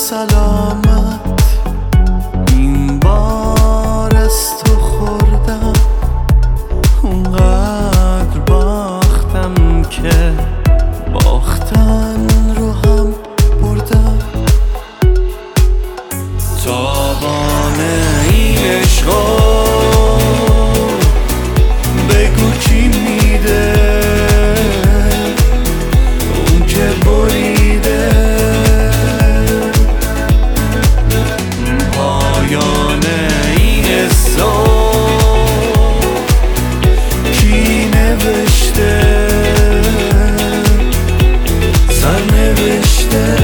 سلامت این بار از تو خوردم، اونقدر باختم که باختن رو هم بردم. تاوان این عشقا بگو کی میده، اون که بریده. پایان این حسا کی نوشته، سرنوشته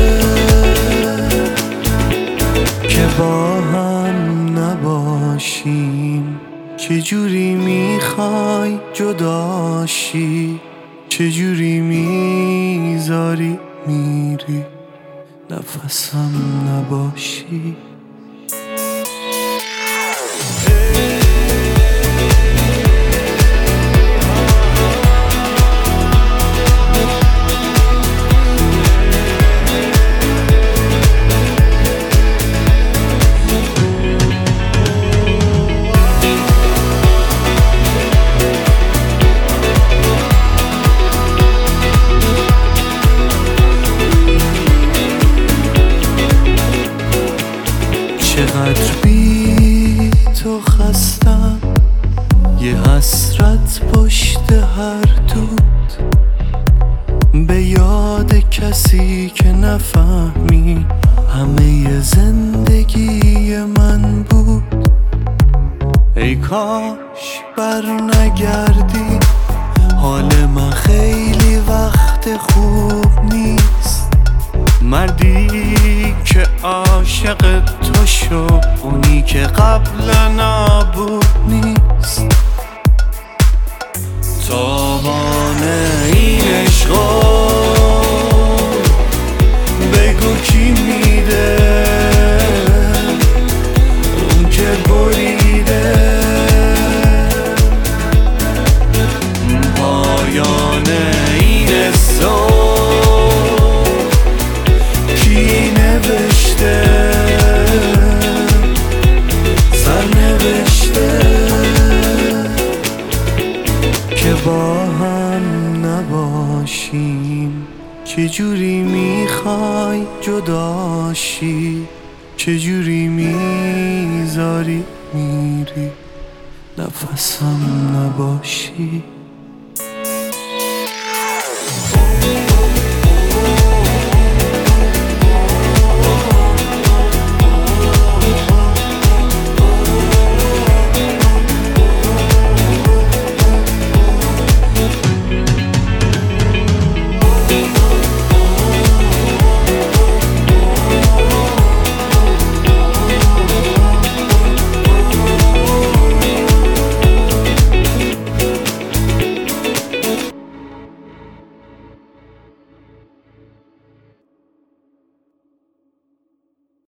که با هم نباشیم. چجوری میخوای جداشی، چجوری میذاری میری نفسم نباشی. چقدر بی تو خستم، یه حسرت پشت هر دود، به یاد کسی که نفهمی همه زندگی من بود. ای کاش بر نگردی، حال من خیلی وقت خوب نیست. مردی که عاشق تو شو، اونی که قبلا نبود نیست. تاوان این عشقا بگو کی میده، اون که بریده. پایان این حسا کی نوشته، سرنوشته که با هم نباشیم. چجوری میخوای جداشی، چجوری میذاری میری نفسم نباشی.